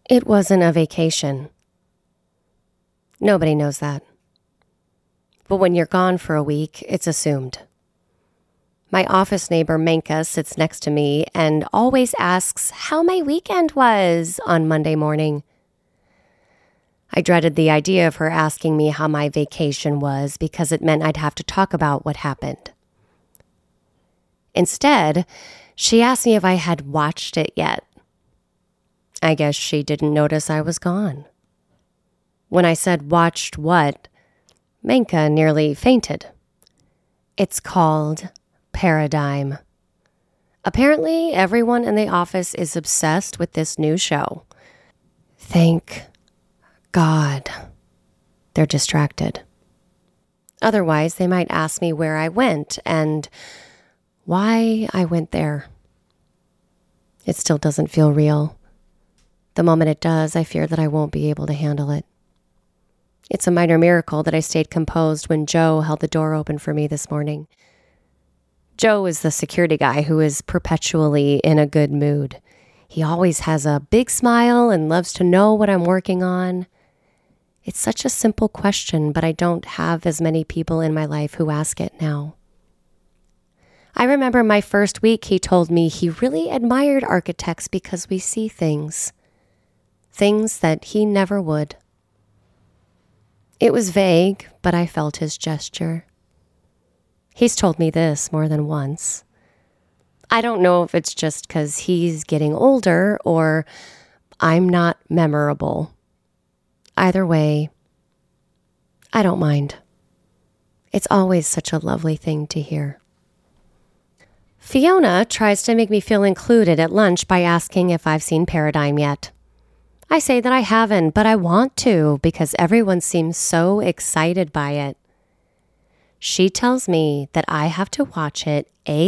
It wasn't a vacation. Nobody knows that. But when you're gone for a week, it's assumed. My office neighbor Menka sits next to me and always asks how my weekend was on Monday morning. I dreaded the idea of her asking me how my vacation was because it meant I'd have to talk about what happened. Instead, she asked me if I had watched it yet. I guess she didn't notice I was gone. When I said watched what, Menka nearly fainted. It's called Paradigm. Apparently, everyone in the office is obsessed with this new show. Thank God they're distracted. Otherwise, they might ask me where I went and why I went there. It still doesn't feel real. The moment it does, I fear that I won't be able to handle it. It's a minor miracle that I stayed composed when Joe held the door open for me this morning. Joe is the security guy who is perpetually in a good mood. He always has a big smile and loves to know what I'm working on. It's such a simple question, but I don't have as many people in my life who ask it now. I remember my first week he told me he really admired architects because we see things that he never would. It was vague, but I felt his gesture. He's told me this more than once. I don't know if it's just because he's getting older or I'm not memorable. Either way, I don't mind. It's always such a lovely thing to hear. Fiona tries to make me feel included at lunch by asking if I've seen Paradigm yet. I say that I haven't, but I want to because everyone seems so excited by it. She tells me that I have to watch it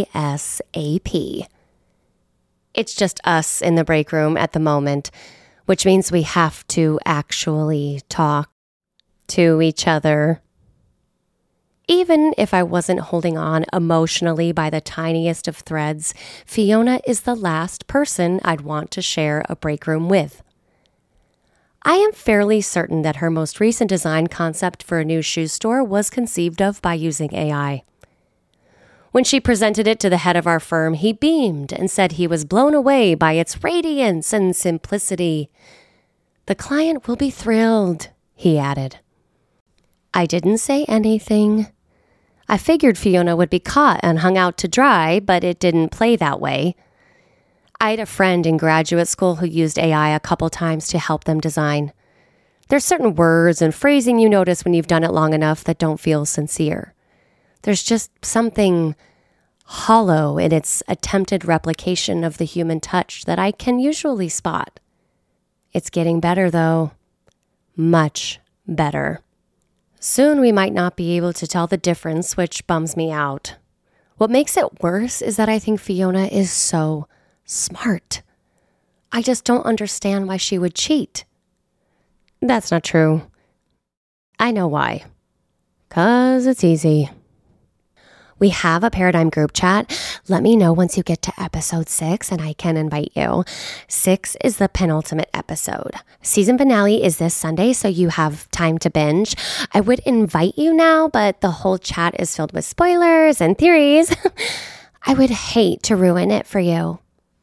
ASAP. It's just us in the break room at the moment, which means we have to actually talk to each other. Even if I wasn't holding on emotionally by the tiniest of threads, Fiona is the last person I'd want to share a break room with. I am fairly certain that her most recent design concept for a new shoe store was conceived of by using AI. When she presented it to the head of our firm, he beamed and said he was blown away by its radiance and simplicity. "The client will be thrilled," he added. I didn't say anything. I figured Fiona would be caught and hung out to dry, but it didn't play that way. I had a friend in graduate school who used AI a couple times to help them design. There's certain words and phrasing you notice when you've done it long enough that don't feel sincere. There's just something hollow in its attempted replication of the human touch that I can usually spot. It's getting better, though. Much better. Soon we might not be able to tell the difference, which bums me out. What makes it worse is that I think Fiona is so smart. I just don't understand why she would cheat. That's not true. I know why. 'Cause it's easy. We have a Paradigm group chat. Let me know once you get to episode 6 and I can invite you. 6 is the penultimate episode. Season finale is this Sunday, so you have time to binge. I would invite you now, but the whole chat is filled with spoilers and theories. I would hate to ruin it for you.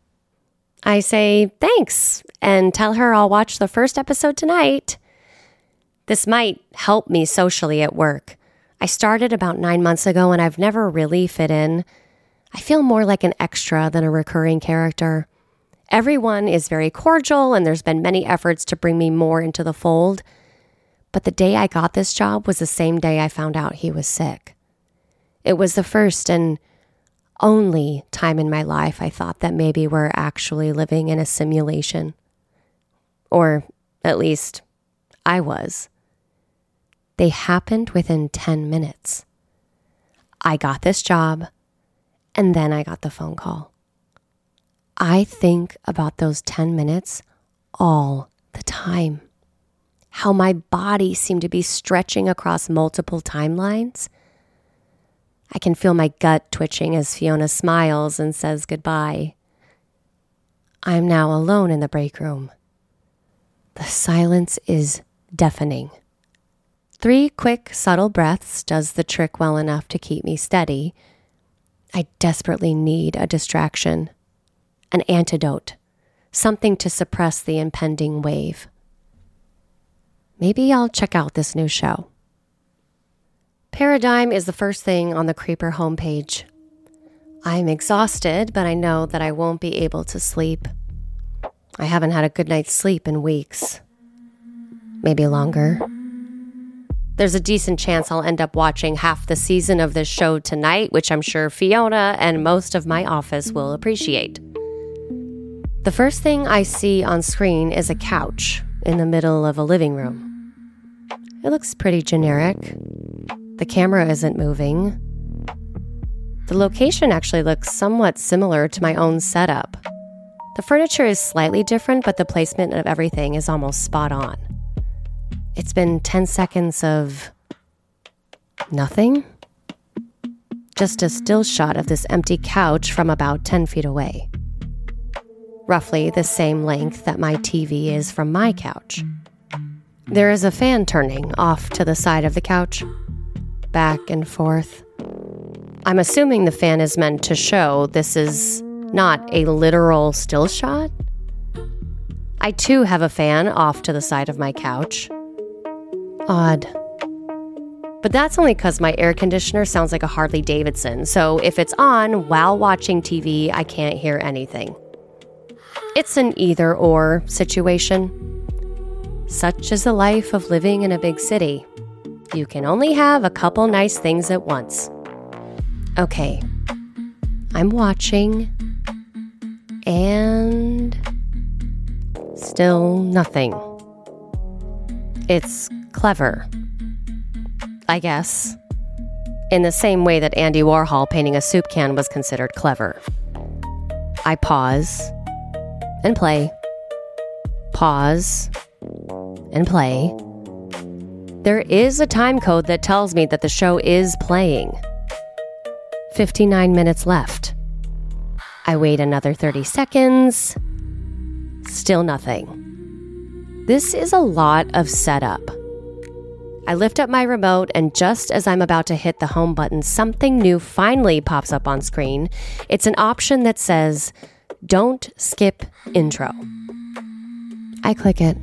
I say thanks and tell her I'll watch the first episode tonight. This might help me socially at work. I started about 9 months ago and I've never really fit in. I feel more like an extra than a recurring character. Everyone is very cordial and there's been many efforts to bring me more into the fold. But the day I got this job was the same day I found out he was sick. It was the first and only time in my life I thought that maybe we're actually living in a simulation. Or at least I was. They happened within 10 minutes. I got this job, and then I got the phone call. I think about those 10 minutes all the time. How my body seemed to be stretching across multiple timelines. I can feel my gut twitching as Fiona smiles and says goodbye. I'm now alone in the break room. The silence is deafening. 3 quick, subtle breaths does the trick well enough to keep me steady. I desperately need a distraction, an antidote, something to suppress the impending wave. Maybe I'll check out this new show. Paradigm is the first thing on the Creeper homepage. I'm exhausted, but I know that I won't be able to sleep. I haven't had a good night's sleep in weeks. Maybe longer. There's a decent chance I'll end up watching half the season of this show tonight, which I'm sure Fiona and most of my office will appreciate. The first thing I see on screen is a couch in the middle of a living room. It looks pretty generic. The camera isn't moving. The location actually looks somewhat similar to my own setup. The furniture is slightly different, but the placement of everything is almost spot on. It's been 10 seconds of nothing. Just a still shot of this empty couch from about 10 feet away. Roughly the same length that my TV is from my couch. There is a fan turning off to the side of the couch, back and forth. I'm assuming the fan is meant to show this is not a literal still shot. I too have a fan off to the side of my couch. Odd. But that's only because my air conditioner sounds like a Harley Davidson, so if it's on while watching TV, I can't hear anything. It's an either-or situation. Such is the life of living in a big city. You can only have a couple nice things at once. Okay. I'm watching, and still nothing. It's clever, I guess, in the same way that Andy Warhol painting a soup can was considered clever. I pause and play, pause and play. There is a time code that tells me that the show is playing. 59 minutes left. I wait another 30 seconds. Still nothing. This is a lot of setup. I lift up my remote, and just as I'm about to hit the home button, something new finally pops up on screen. It's an option that says, "Don't skip intro." I click it.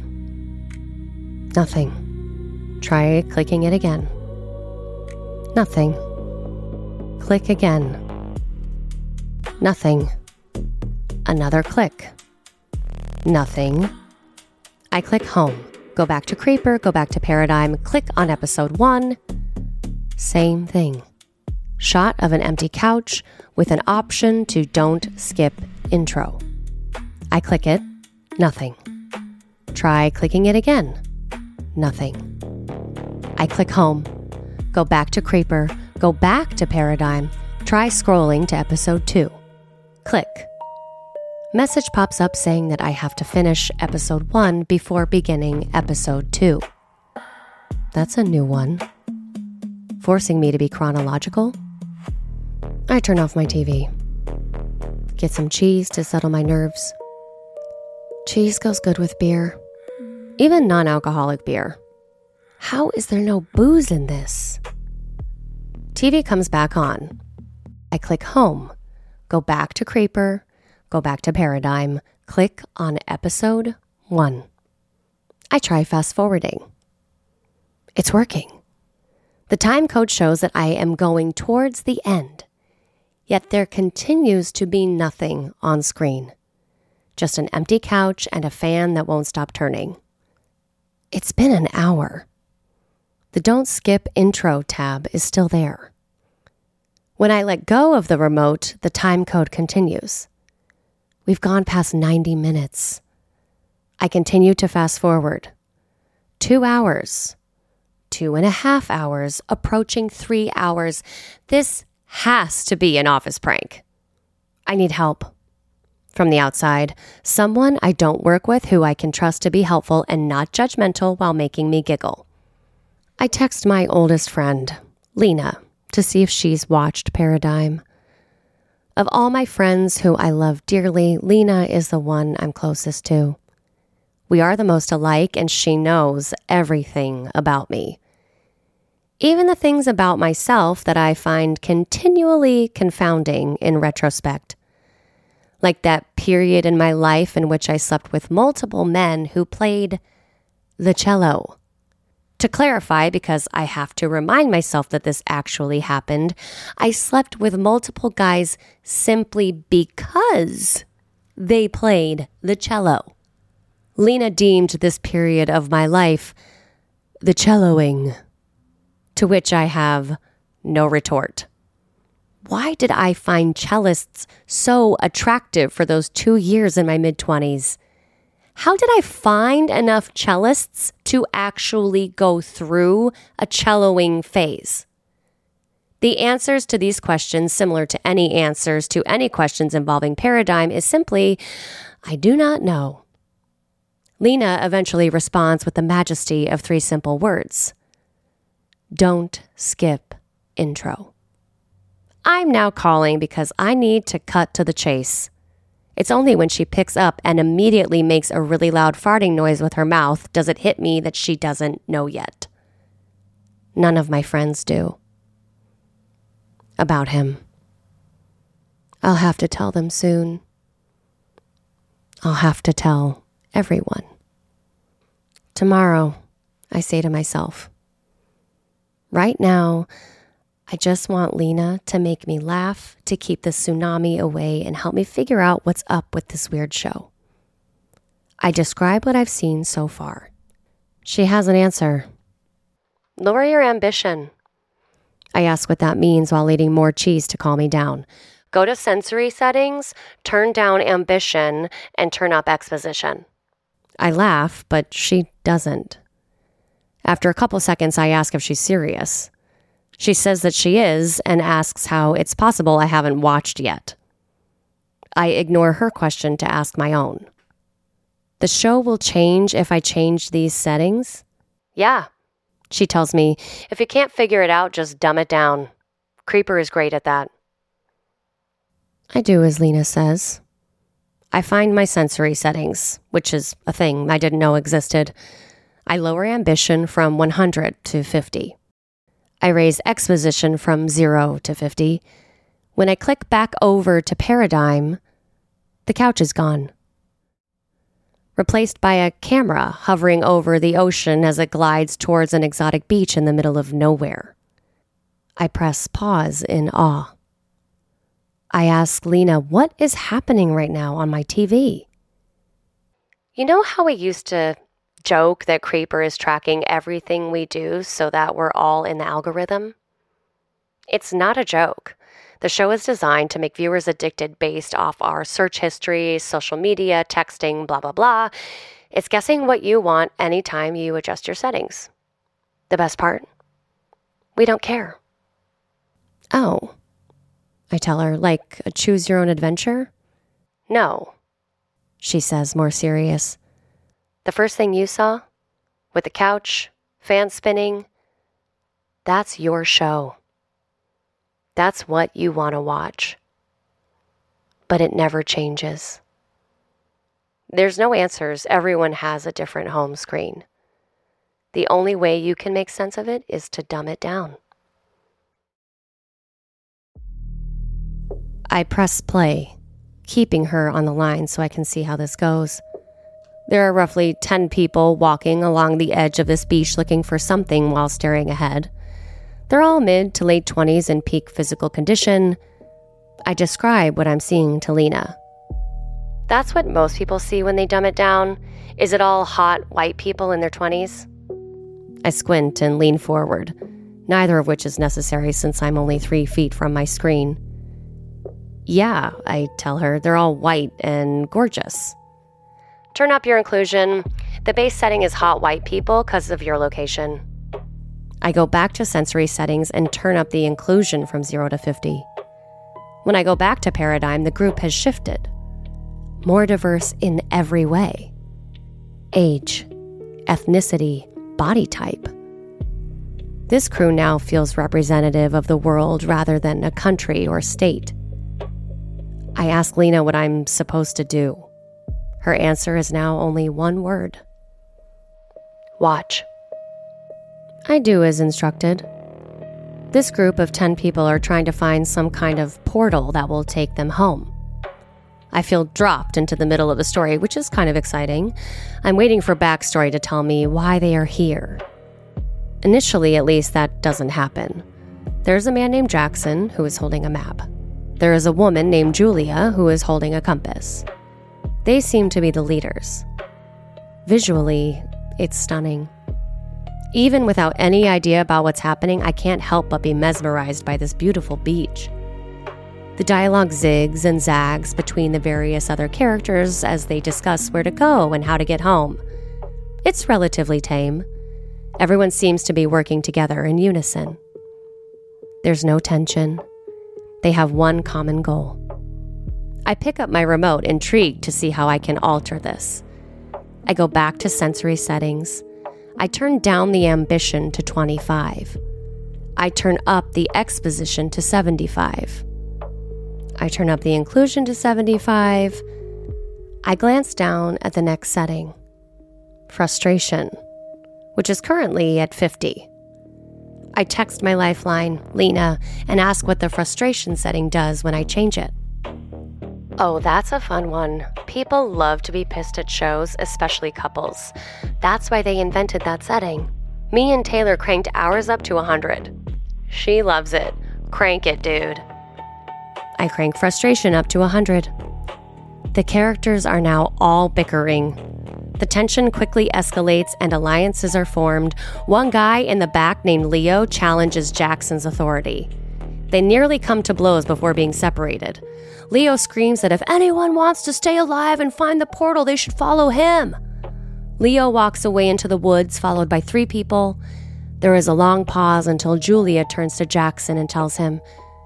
Nothing. Try clicking it again. Nothing. Click again. Nothing. Another click. Nothing. I click home. Go back to Creeper, go back to Paradigm, click on episode 1. Same thing. Shot of an empty couch with an option to don't skip intro. I click it. Nothing. Try clicking it again. Nothing. I click home. Go back to Creeper, go back to Paradigm, try scrolling to episode 2. Click. Message pops up saying that I have to finish episode 1 before beginning episode 2. That's a new one. Forcing me to be chronological. I turn off my TV. Get some cheese to settle my nerves. Cheese goes good with beer. Even non-alcoholic beer. How is there no booze in this? TV comes back on. I click home. Go back to Creeper. Go back to Paradigm, click on episode 1. I try fast forwarding. It's working. The time code shows that I am going towards the end, yet there continues to be nothing on screen. Just an empty couch and a fan that won't stop turning. It's been an hour. The Don't Skip Intro tab is still there. When I let go of the remote, the time code continues. We've gone past 90 minutes. I continue to fast forward. 2 hours. 2.5 hours. Approaching 3 hours. This has to be an office prank. I need help. From the outside, someone I don't work with who I can trust to be helpful and not judgmental while making me giggle. I text my oldest friend, Lena, to see if she's watched Paradigm. Of all my friends who I love dearly, Lena is the one I'm closest to. We are the most alike, and she knows everything about me. Even the things about myself that I find continually confounding in retrospect. Like that period in my life in which I slept with multiple men who played the cello. To clarify, because I have to remind myself that this actually happened, I slept with multiple guys simply because they played the cello. Lena deemed this period of my life the celloing, to which I have no retort. Why did I find cellists so attractive for those 2 years in my mid-20s? How did I find enough cellists to actually go through a celloing phase? The answers to these questions, similar to any answers to any questions involving Paradigm, is simply, I do not know. Lena eventually responds with the majesty of 3 simple words. Don't skip intro. I'm now calling because I need to cut to the chase. It's only when she picks up and immediately makes a really loud farting noise with her mouth does it hit me that she doesn't know yet. None of my friends do. About him. I'll have to tell them soon. I'll have to tell everyone. Tomorrow, I say to myself. Right now, I just want Lena to make me laugh, to keep the tsunami away, and help me figure out what's up with this weird show. I describe what I've seen so far. She has an answer. Lower your ambition. I ask what that means while eating more cheese to calm me down. Go to sensory settings, turn down ambition, and turn up exposition. I laugh, but she doesn't. After a couple seconds, I ask if she's serious. She says that she is and asks how it's possible I haven't watched yet. I ignore her question to ask my own. The show will change if I change these settings? Yeah. She tells me, if you can't figure it out, just dumb it down. Creeper is great at that. I do as Lena says. I find my sensory settings, which is a thing I didn't know existed. I lower ambition from 100 to 50. I raise exposition from 0 to 50. When I click back over to Paradigm, the couch is gone. Replaced by a camera hovering over the ocean as it glides towards an exotic beach in the middle of nowhere. I press pause in awe. I ask Lena, what is happening right now on my TV? You know how we used to joke that Creeper is tracking everything we do so that we're all in the algorithm? It's not a joke. The show is designed to make viewers addicted based off our search history, social media, texting, blah, blah, blah. It's guessing what you want anytime you adjust your settings. The best part? We don't care. Oh, I tell her, like a choose your own adventure? No, she says, more serious. The first thing you saw, with the couch, fan spinning, that's your show. That's what you want to watch. But it never changes. There's no answers. Everyone has a different home screen. The only way you can make sense of it is to dumb it down. I press play, keeping her on the line so I can see how this goes. There are roughly 10 people walking along the edge of this beach looking for something while staring ahead. They're all mid to late 20s in peak physical condition. I describe what I'm seeing to Lena. That's what most people see when they dumb it down. Is it all hot white people in their 20s? I squint and lean forward, neither of which is necessary since I'm only 3 feet from my screen. Yeah, I tell her, they're all white and gorgeous. Turn up your inclusion. The base setting is hot white people because of your location. I go back to sensory settings and turn up the inclusion from 0 to 50. When I go back to Paradigm, the group has shifted. More diverse in every way. Age, ethnicity, body type. This crew now feels representative of the world rather than a country or state. I ask Lena what I'm supposed to do. Her answer is now only one word. Watch. I do as instructed. This group of 10 people are trying to find some kind of portal that will take them home. I feel dropped into the middle of the story, which is kind of exciting. I'm waiting for backstory to tell me why they are here. Initially, at least, that doesn't happen. There's a man named Jackson who is holding a map. There is a woman named Julia who is holding a compass. They seem to be the leaders. Visually, it's stunning. Even without any idea about what's happening, I can't help but be mesmerized by this beautiful beach. The dialogue zigs and zags between the various other characters as they discuss where to go and how to get home. It's relatively tame. Everyone seems to be working together in unison. There's no tension. They have one common goal. I pick up my remote, intrigued to see how I can alter this. I go back to sensory settings. I turn down the ambition to 25. I turn up the exposition to 75. I turn up the inclusion to 75. I glance down at the next setting. Frustration, which is currently at 50. I text my lifeline, Lena, and ask what the frustration setting does when I change it. Oh, that's a fun one. People love to be pissed at shows, especially couples. That's why they invented that setting. Me and Taylor cranked ours up to 100. She loves it. Crank it, dude. I crank frustration up to 100. The characters are now all bickering. The tension quickly escalates and alliances are formed. One guy in the back named Leo challenges Jackson's authority. They nearly come to blows before being separated. Leo screams that if anyone wants to stay alive and find the portal, they should follow him. Leo walks away into the woods, followed by 3 people. There is a long pause until Julia turns to Jackson and tells him,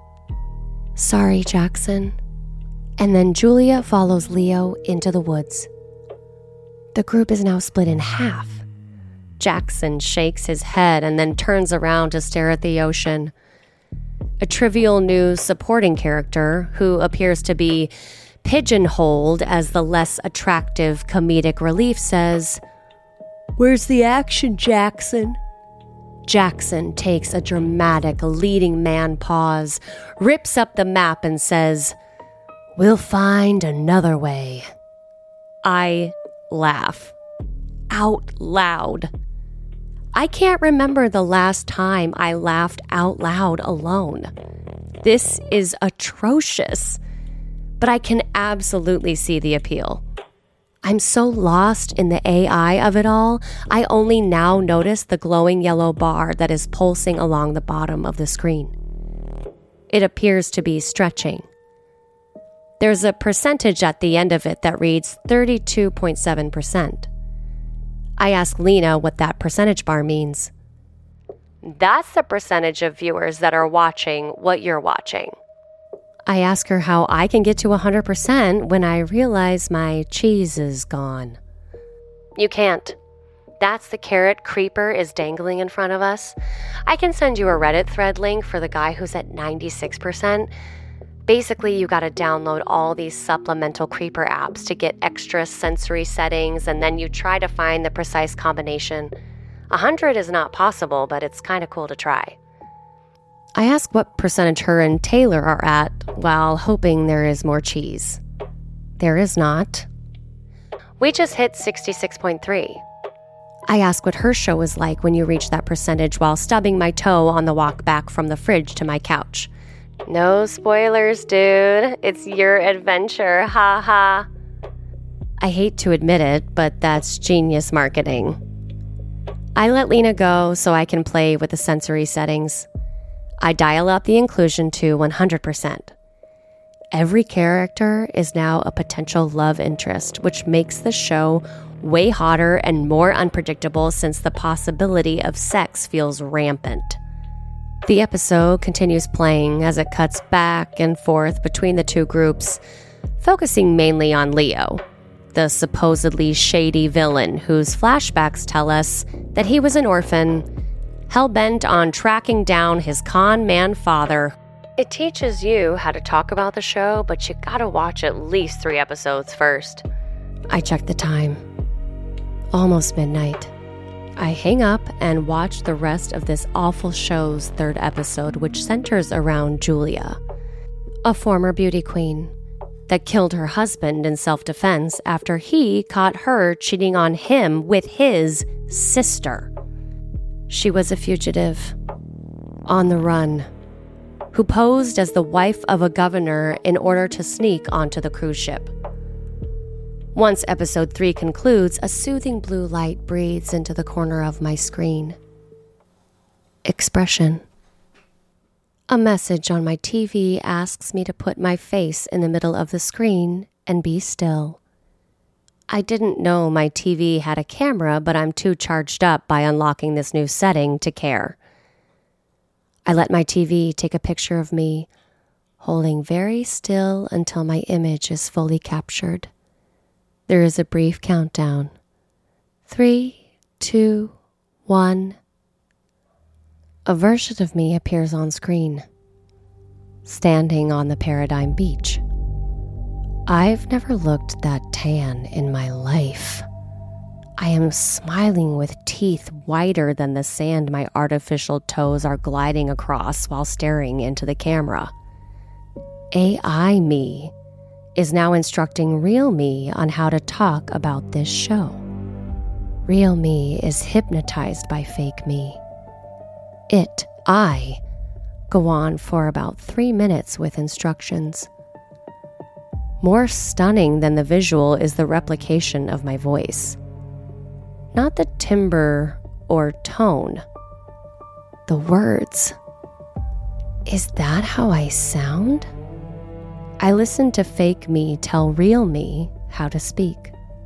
"Sorry, Jackson." And then Julia follows Leo into the woods. The group is now split in half. Jackson shakes his head and then turns around to stare at the ocean. A trivial new supporting character, who appears to be pigeonholed as the less attractive comedic relief, says, "Where's the action, Jackson?" Jackson takes a dramatic leading man pause, rips up the map and says, "We'll find another way." I laugh. Out loud. I can't remember the last time I laughed out loud alone. This is atrocious, but I can absolutely see the appeal. I'm so lost in the AI of it all, I only now notice the glowing yellow bar that is pulsing along the bottom of the screen. It appears to be stretching. There's a percentage at the end of it that reads 32.7%. I ask Lena what that percentage bar means. That's the percentage of viewers that are watching what you're watching. I ask her how I can get to 100% when I realize my cheese is gone. You can't. That's the carrot Creeper is dangling in front of us. I can send you a Reddit thread link for the guy who's at 96%. Basically, you gotta download all these supplemental Creeper apps to get extra sensory settings, and then you try to find the precise combination. 100 is not possible, but it's kind of cool to try. I ask what percentage her and Taylor are at, while hoping there is more cheese. There is not. We just hit 66.3. I ask what her show is like when you reach that percentage while stubbing my toe on the walk back from the fridge to my couch. No spoilers, dude. It's your adventure, ha ha. I hate to admit it, but that's genius marketing. I let Lena go so I can play with the sensory settings. I dial up the inclusion to 100%. Every character is now a potential love interest, which makes the show way hotter and more unpredictable since the possibility of sex feels rampant. The episode continues playing as it cuts back and forth between the two groups, focusing mainly on Leo, the supposedly shady villain whose flashbacks tell us that he was an orphan, hell-bent on tracking down his con man father. It teaches you how to talk about the show, but you gotta watch at least 3 episodes first. I check the time. Almost midnight. I hang up and watch the rest of this awful show's third episode, which centers around Julia, a former beauty queen that killed her husband in self-defense after he caught her cheating on him with his sister. She was a fugitive, on the run, who posed as the wife of a governor in order to sneak onto the cruise ship. Once episode 3 concludes, a soothing blue light breathes into the corner of my screen. Expression. A message on my TV asks me to put my face in the middle of the screen and be still. I didn't know my TV had a camera, but I'm too charged up by unlocking this new setting to care. I let my TV take a picture of me, holding very still until my image is fully captured. There is a brief countdown. 3, 2, 1. A version of me appears on screen, standing on the Paradigm Beach. I've never looked that tan in my life. I am smiling with teeth whiter than the sand my artificial toes are gliding across while staring into the camera. AI me is now instructing real me on how to talk about this show. Real me is hypnotized by fake me. I, go on for about 3 minutes with instructions. More stunning than the visual is the replication of my voice. Not the timbre or tone. The words. Is that how I sound? I listen to fake me tell real me how to speak.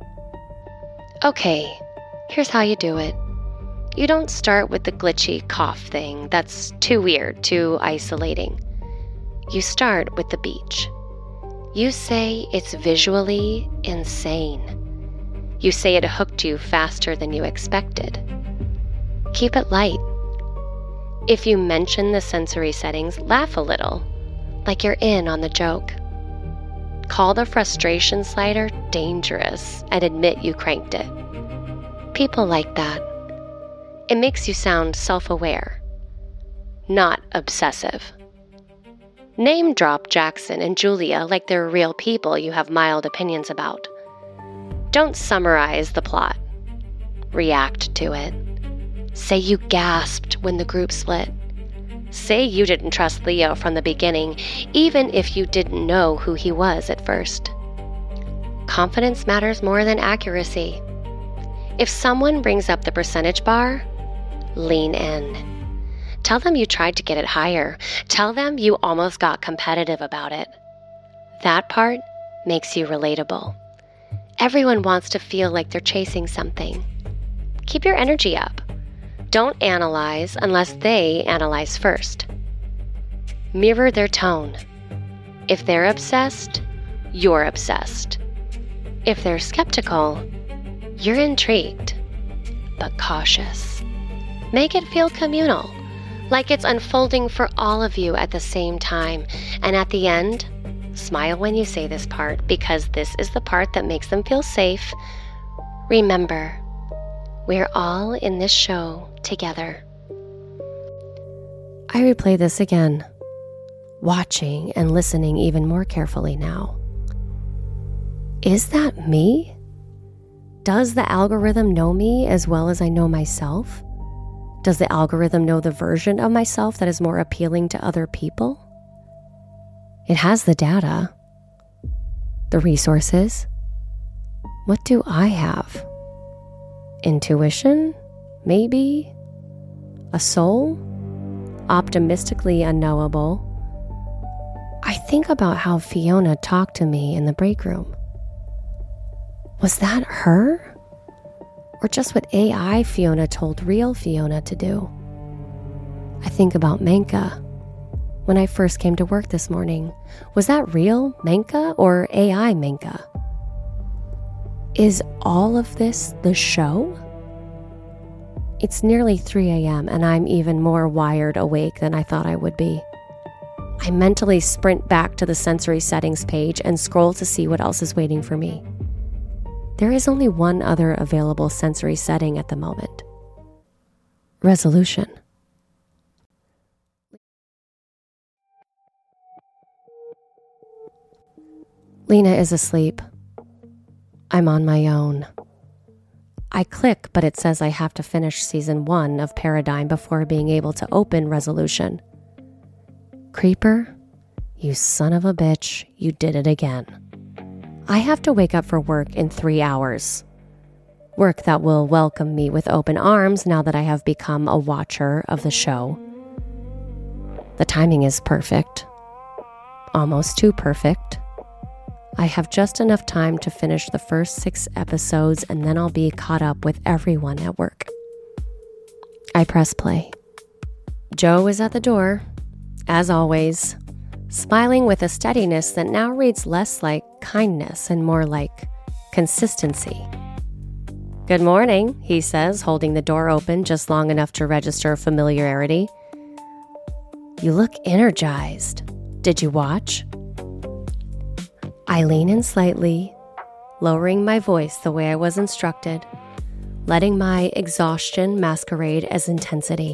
Okay, here's how you do it. You don't start with the glitchy cough thing. That's too weird, too isolating. You start with the beach. You say it's visually insane. You say it hooked you faster than you expected. Keep it light. If you mention the sensory settings, laugh a little, like you're in on the joke. Call the frustration slider dangerous and admit you cranked it. People like that. It makes you sound self-aware, not obsessive. Name drop Jackson and Julia like they're real people you have mild opinions about. Don't summarize the plot. React to it. Say you gasped when the group split. Say you didn't trust Leo from the beginning, even if you didn't know who he was at first. Confidence matters more than accuracy. If someone brings up the percentage bar, lean in. Tell them you tried to get it higher. Tell them you almost got competitive about it. That part makes you relatable. Everyone wants to feel like they're chasing something. Keep your energy up. Don't analyze unless they analyze first. Mirror their tone. If they're obsessed, you're obsessed. If they're skeptical, you're intrigued, but cautious. Make it feel communal, like it's unfolding for all of you at the same time. And at the end, smile when you say this part, because this is the part that makes them feel safe. Remember, we're all in this show together. I replay this again, watching and listening even more carefully now. Is that me? Does the algorithm know me as well as I know myself? Does the algorithm know the version of myself that is more appealing to other people? It has the data, the resources. What do I have? Intuition? Maybe? A soul? Optimistically unknowable. I think about how Fiona talked to me in the break room. Was that her? Or just what AI Fiona told real Fiona to do? I think about Menka. When I first came to work this morning, was that real Menka or AI Menka? Is all of this the show? It's nearly 3 a.m. and I'm even more wired awake than I thought I would be. I mentally sprint back to the sensory settings page and scroll to see what else is waiting for me. There is only one other available sensory setting at the moment. Resolution. Lena is asleep. I'm on my own. I click, but it says I have to finish season 1 of Paradigm before being able to open Resolution. Creeper, you son of a bitch, you did it again. I have to wake up for work in 3 hours. Work that will welcome me with open arms now that I have become a watcher of the show. The timing is perfect. Almost too perfect. I have just enough time to finish the first 6 episodes and then I'll be caught up with everyone at work. I press play. Joe is at the door, as always, smiling with a steadiness that now reads less like kindness and more like consistency. Good morning, he says, holding the door open just long enough to register familiarity. You look energized. Did you watch? I lean in slightly, lowering my voice the way I was instructed, letting my exhaustion masquerade as intensity.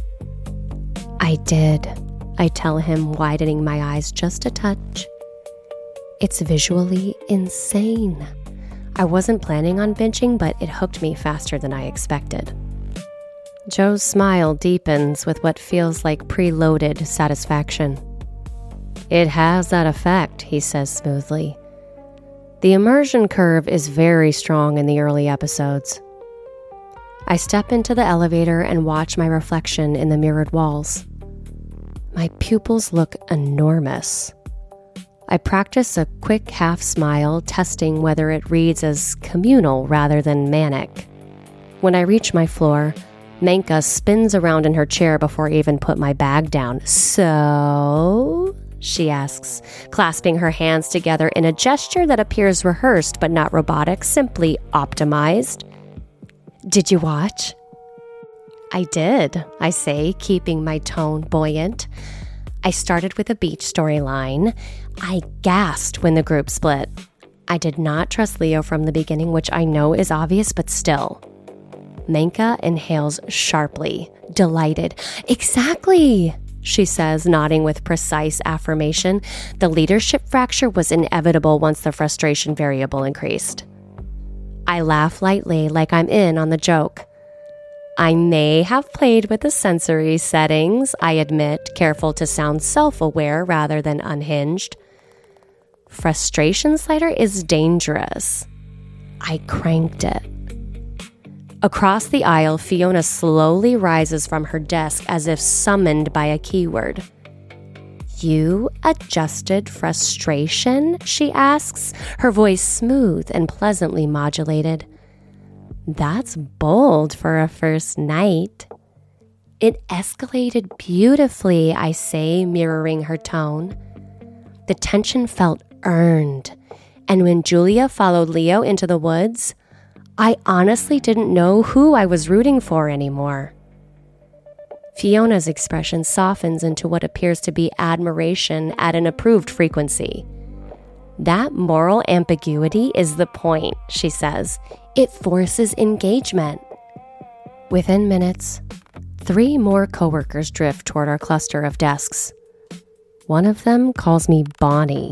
I did, I tell him, widening my eyes just a touch. It's visually insane. I wasn't planning on binging, but it hooked me faster than I expected. Joe's smile deepens with what feels like preloaded satisfaction. It has that effect, he says smoothly. The immersion curve is very strong in the early episodes. I step into the elevator and watch my reflection in the mirrored walls. My pupils look enormous. I practice a quick half smile, testing whether it reads as communal rather than manic. When I reach my floor, Menka spins around in her chair before I even put my bag down. So, she asks, clasping her hands together in a gesture that appears rehearsed but not robotic, simply optimized. Did you watch? I did, I say, keeping my tone buoyant. I started with a beach storyline. I gasped when the group split. I did not trust Leo from the beginning, which I know is obvious, but still. Menka inhales sharply, delighted. Exactly, she says, nodding with precise affirmation. The leadership fracture was inevitable once the frustration variable increased. I laugh lightly, like I'm in on the joke. I may have played with the sensory settings, I admit, careful to sound self-aware rather than unhinged. Frustration slider is dangerous. I cranked it. Across the aisle, Fiona slowly rises from her desk as if summoned by a keyword. You adjusted frustration? She asks, her voice smooth and pleasantly modulated. That's bold for a first night. It escalated beautifully, I say, mirroring her tone. The tension felt earned, and when Julia followed Leo into the woods, I honestly didn't know who I was rooting for anymore. Fiona's expression softens into what appears to be admiration at an approved frequency. That moral ambiguity is the point, she says. It forces engagement. Within minutes, 3 more coworkers drift toward our cluster of desks. One of them calls me Bonnie.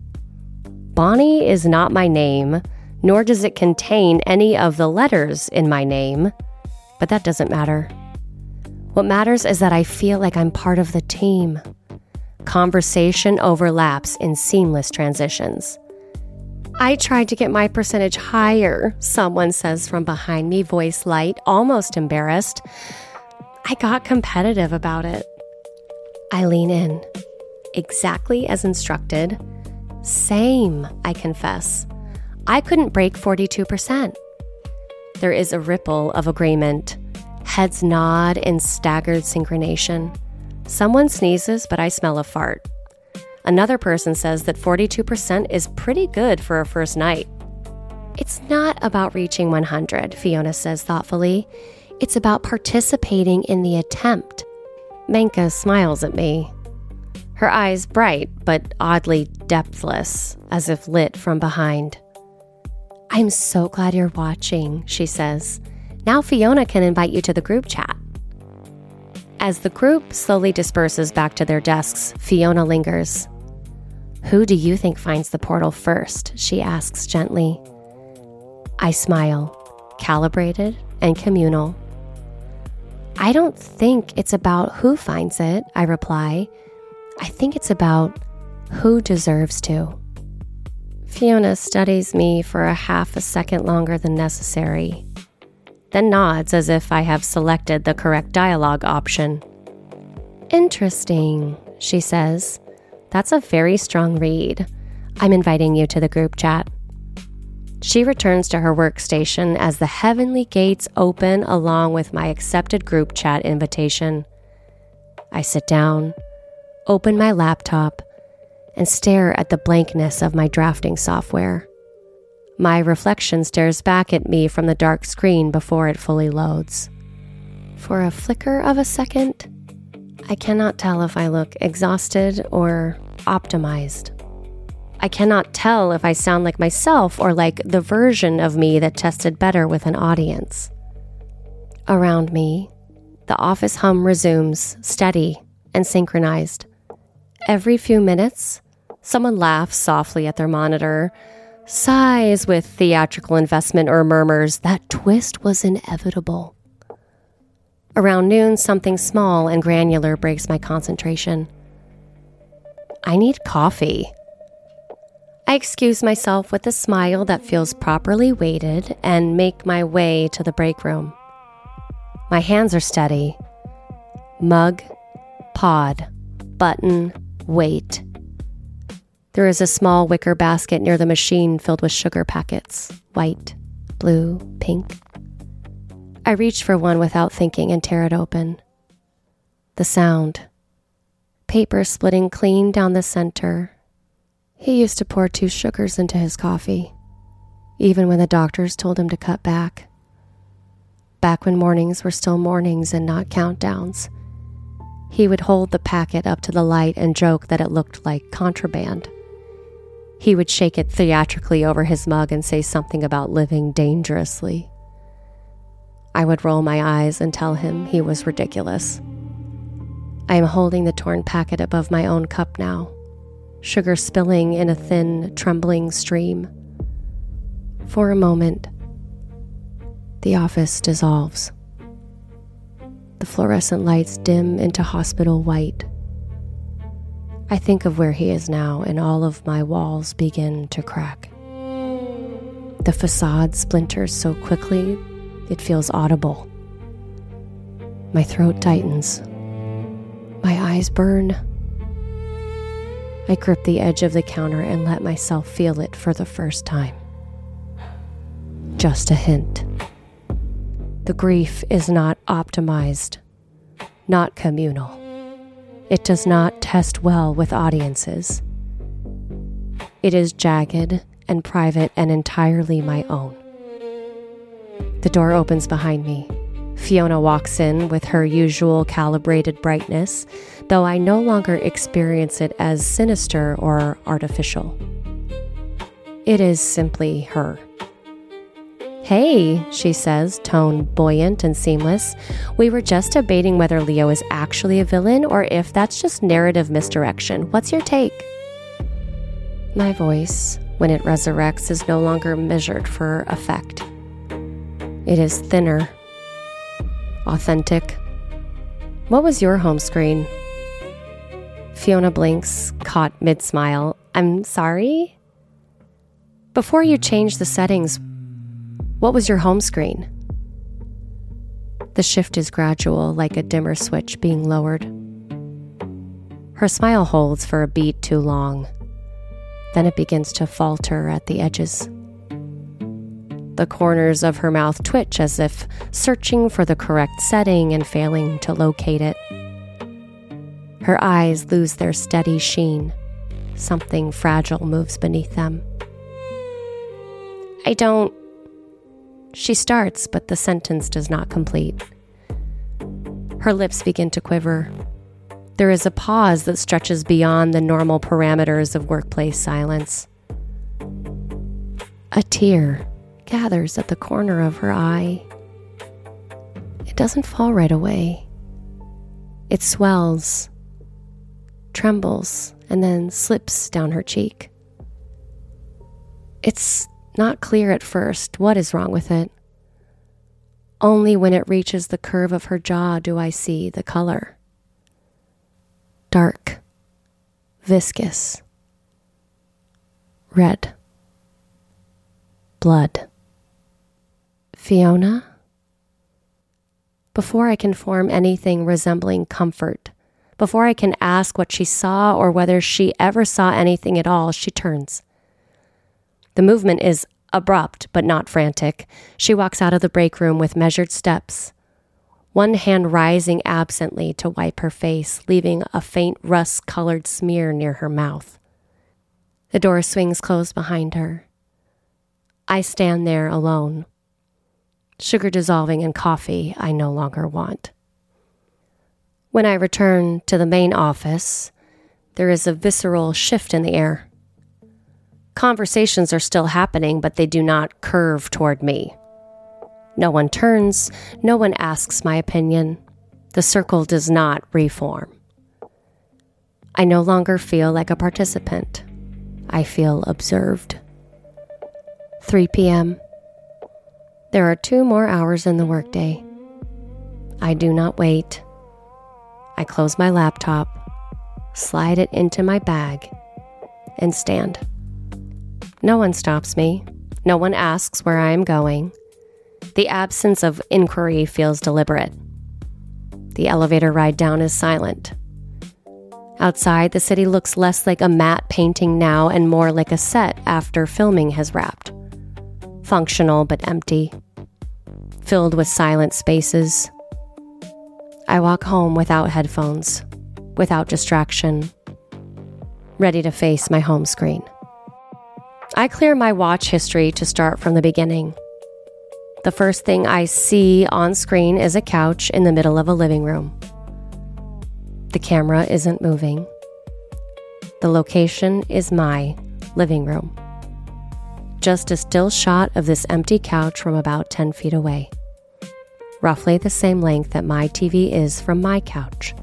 Bonnie is not my name, nor does it contain any of the letters in my name, but that doesn't matter. What matters is that I feel like I'm part of the team. Conversation overlaps in seamless transitions. I tried to get my percentage higher, someone says from behind me, voice light, almost embarrassed. I got competitive about it. I lean in, exactly as instructed. Same, I confess. I couldn't break 42%. There is a ripple of agreement. Heads nod in staggered synchronization. Someone sneezes, but I smell a fart. Another person says that 42% is pretty good for a first night. It's not about reaching 100, Fiona says thoughtfully. It's about participating in the attempt. Menka smiles at me. Her eyes bright, but oddly depthless, as if lit from behind. I'm so glad you're watching, she says. Now Fiona can invite you to the group chat. As the group slowly disperses back to their desks, Fiona lingers. Who do you think finds the portal first? She asks gently. I smile, calibrated and communal. I don't think it's about who finds it, I reply. I think it's about who deserves to. Fiona studies me for a half a second longer than necessary, then nods as if I have selected the correct dialogue option. Interesting, she says. That's a very strong read. I'm inviting you to the group chat. She returns to her workstation as the heavenly gates open along with my accepted group chat invitation. I sit down, open my laptop, and stare at the blankness of my drafting software. My reflection stares back at me from the dark screen before it fully loads. For a flicker of a second, I cannot tell if I look exhausted or optimized. I cannot tell if I sound like myself or like the version of me that tested better with an audience. Around me, the office hum resumes, steady and synchronized. Every few minutes, someone laughs softly at their monitor, sighs with theatrical investment, or murmurs, that twist was inevitable. Around noon, something small and granular breaks my concentration. I need coffee. I excuse myself with a smile that feels properly weighted and make my way to the break room. My hands are steady. Mug, pod, button, weight. There is a small wicker basket near the machine filled with sugar packets, white, blue, pink. I reach for one without thinking and tear it open. The sound. Paper splitting clean down the center. He used to pour 2 sugars into his coffee, even when the doctors told him to cut back. Back when mornings were still mornings and not countdowns, he would hold the packet up to the light and joke that it looked like contraband. He would shake it theatrically over his mug and say something about living dangerously. I would roll my eyes and tell him he was ridiculous. I am holding the torn packet above my own cup now, sugar spilling in a thin, trembling stream. For a moment, the office dissolves. The fluorescent lights dim into hospital white. I think of where he is now, and all of my walls begin to crack. The facade splinters so quickly, it feels audible. My throat tightens. My eyes burn. I grip the edge of the counter and let myself feel it for the first time. Just a hint. The grief is not optimized, not communal. It does not test well with audiences. It is jagged and private and entirely my own. The door opens behind me. Fiona walks in with her usual calibrated brightness, though I no longer experience it as sinister or artificial. It is simply her. Hey, she says, tone buoyant and seamless. We were just debating whether Leo is actually a villain or if that's just narrative misdirection. What's your take? My voice, when it resurrects, is no longer measured for effect. It is thinner, authentic. What was your home screen? Fiona blinks, caught mid-smile. I'm sorry? Before you changed the settings, what was your home screen? The shift is gradual, like a dimmer switch being lowered. Her smile holds for a beat too long. Then it begins to falter at the edges. The corners of her mouth twitch as if searching for the correct setting and failing to locate it. Her eyes lose their steady sheen. Something fragile moves beneath them. She starts, but the sentence does not complete. Her lips begin to quiver. There is a pause that stretches beyond the normal parameters of workplace silence. A tear gathers at the corner of her eye. It doesn't fall right away. It swells, trembles, and then slips down her cheek. It's not clear at first what is wrong with it. Only when it reaches the curve of her jaw do I see the color. Dark, viscous, red, blood. Fiona? Before I can form anything resembling comfort, before I can ask what she saw or whether she ever saw anything at all, she turns. The movement is abrupt but not frantic. She walks out of the break room with measured steps, one hand rising absently to wipe her face, leaving a faint rust-colored smear near her mouth. The door swings closed behind her. I stand there alone. Sugar dissolving in coffee I no longer want. When I return to the main office, there is a visceral shift in the air. Conversations are still happening, but they do not curve toward me. No one turns, no one asks my opinion. The circle does not reform. I no longer feel like a participant. I feel observed. 3 p.m. There are 2 more hours in the workday. I do not wait. I close my laptop, slide it into my bag, and stand. No one stops me. No one asks where I am going. The absence of inquiry feels deliberate. The elevator ride down is silent. Outside, the city looks less like a matte painting now and more like a set after filming has wrapped. Functional but empty. Filled with silent spaces. I walk home without headphones, without distraction, ready to face my home screen. I clear my watch history to start from the beginning. The first thing I see on screen is a couch in the middle of a living room. The camera isn't moving. The location is my living room. Just a still shot of this empty couch from about 10 feet away. Roughly the same length that my TV is from my couch.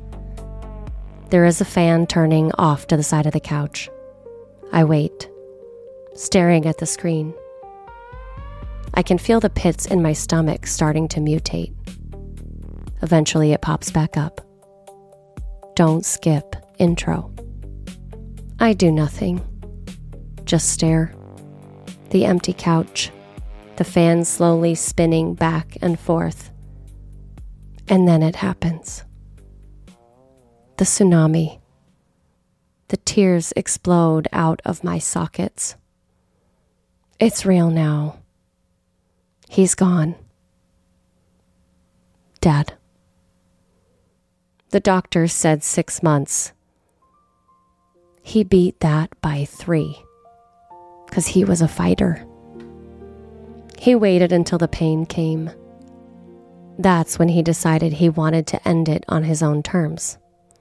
There is a fan turning off to the side of the couch. I wait, staring at the screen. I can feel the pits in my stomach starting to mutate. Eventually it pops back up. Don't skip intro. I do nothing. Just stare. The empty couch. The fan slowly spinning back and forth. And then it happens. The tsunami. The tears explode out of my sockets. It's real now. He's gone. Dead. The doctor said 6 months. He beat that by 3, because he was a fighter. He waited until the pain came. That's when he decided he wanted to end it on his own terms.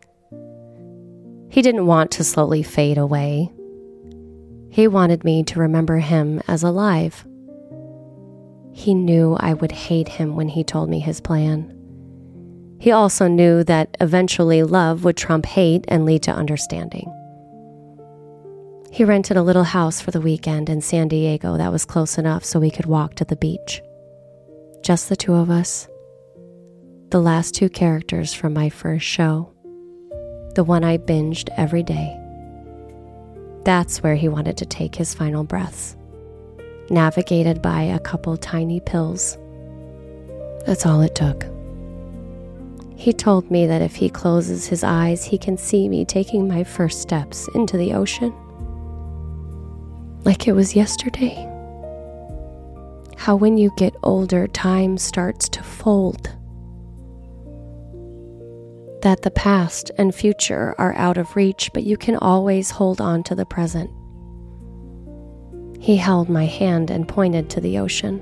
He didn't want to slowly fade away. He wanted me to remember him as alive. He knew I would hate him when he told me his plan. He also knew that eventually love would trump hate and lead to understanding. He rented a little house for the weekend in San Diego that was close enough so we could walk to the beach. Just the 2 of us. The last 2 characters from my first show. The one I binged every day. That's where he wanted to take his final breaths. Navigated by a couple tiny pills. That's all it took. He told me that if he closes his eyes, he can see me taking my first steps into the ocean. Like it was yesterday. How when you get older, time starts to fold. That the past and future are out of reach, but you can always hold on to the present. He held my hand and pointed to the ocean.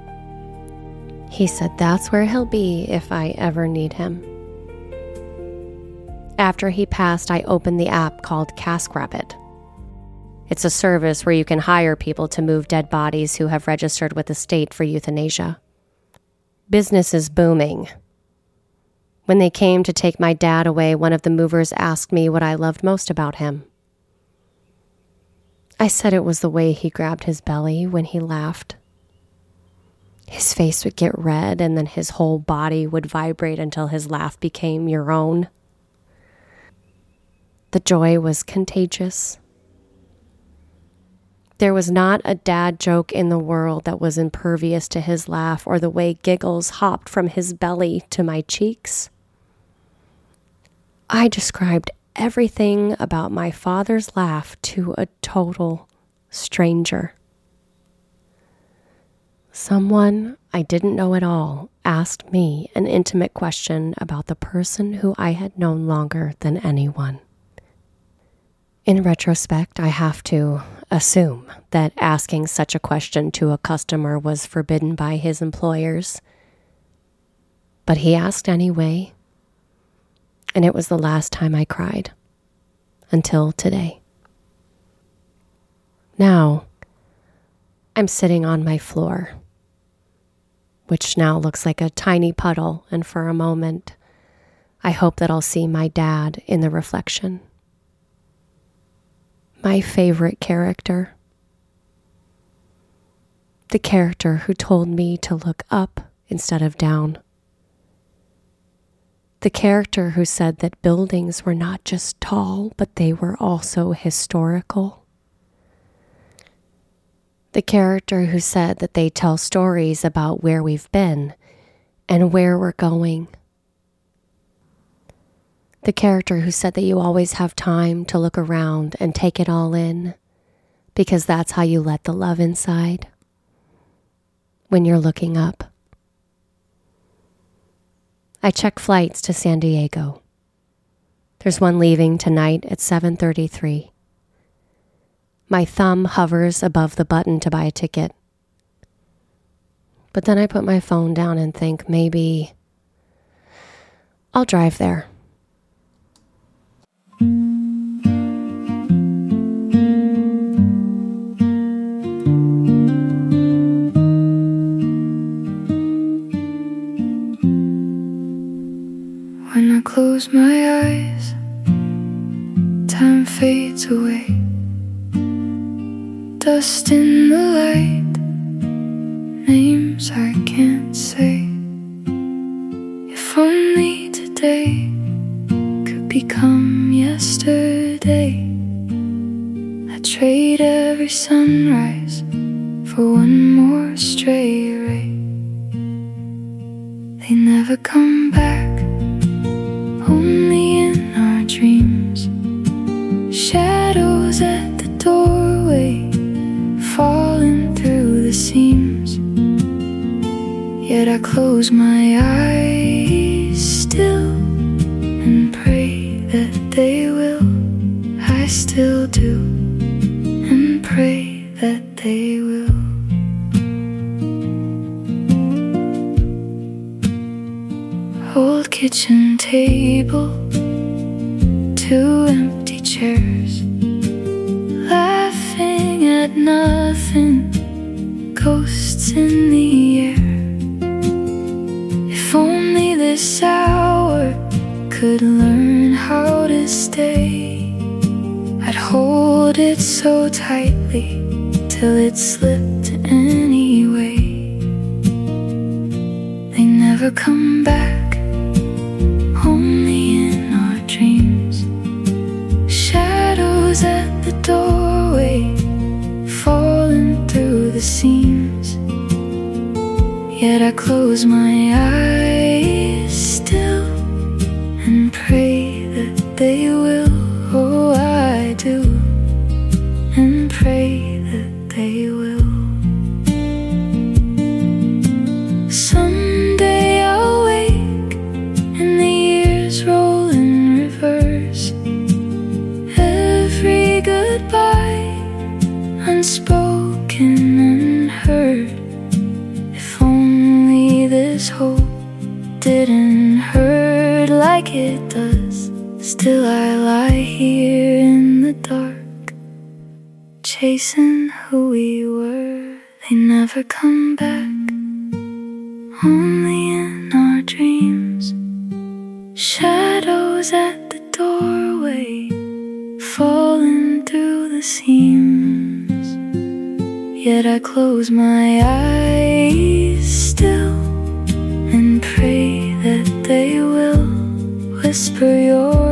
He said that's where he'll be if I ever need him. After he passed, I opened the app called TaskRabbit. It's a service where you can hire people to move dead bodies who have registered with the state for euthanasia. Business is booming. When they came to take my dad away, one of the movers asked me what I loved most about him. I said it was the way he grabbed his belly when he laughed. His face would get red, and then his whole body would vibrate until his laugh became your own. The joy was contagious. There was not a dad joke in the world that was impervious to his laugh or the way giggles hopped from his belly to my cheeks. I described everything about my father's laugh to a total stranger. Someone I didn't know at all asked me an intimate question about the person who I had known longer than anyone. In retrospect, I have to assume that asking such a question to a customer was forbidden by his employers. But he asked anyway, and it was the last time I cried, until today. Now, I'm sitting on my floor, which now looks like a tiny puddle, and for a moment, I hope that I'll see my dad in the reflection. My favorite character. The character who told me to look up instead of down. The character who said that buildings were not just tall, but they were also historical. The character who said that they tell stories about where we've been and where we're going. The character who said that you always have time to look around and take it all in, because that's how you let the love inside, when you're looking up. I check flights to San Diego. There's one leaving tonight at 7:33. My thumb hovers above the button to buy a ticket. But then I put my phone down and think maybe I'll drive there. When I close my eyes, time fades away. Dust in the light, names I can't say. If only today could become yesterday. I'd trade every sunrise for one more stray ray. They never come back, only in our dreams. Shadows at the doorway, falling through the seams. Yet I close my eyes still and pray that they will. I still do, and pray that they will. Old kitchen table, two empty chairs, laughing at nothing, ghosts in the air. If only this hour could learn how to stay, I'd hold it so tightly till it slipped anyway. They never come back, only in our dreams. Shadows at the doorway, falling through the seams. Yet I close my eyes still and pray that they will. Oh, I do, and pray that they will. Someday I'll wake and the years roll in reverse. Every goodbye unspoken, unheard. If only this hope didn't hurt like it does. Still I lie here in the dark, chasing who we were. They never come back, only in our dreams. Shadows at the doorway, falling through the seams. Yet I close my eyes still and pray that they will whisper your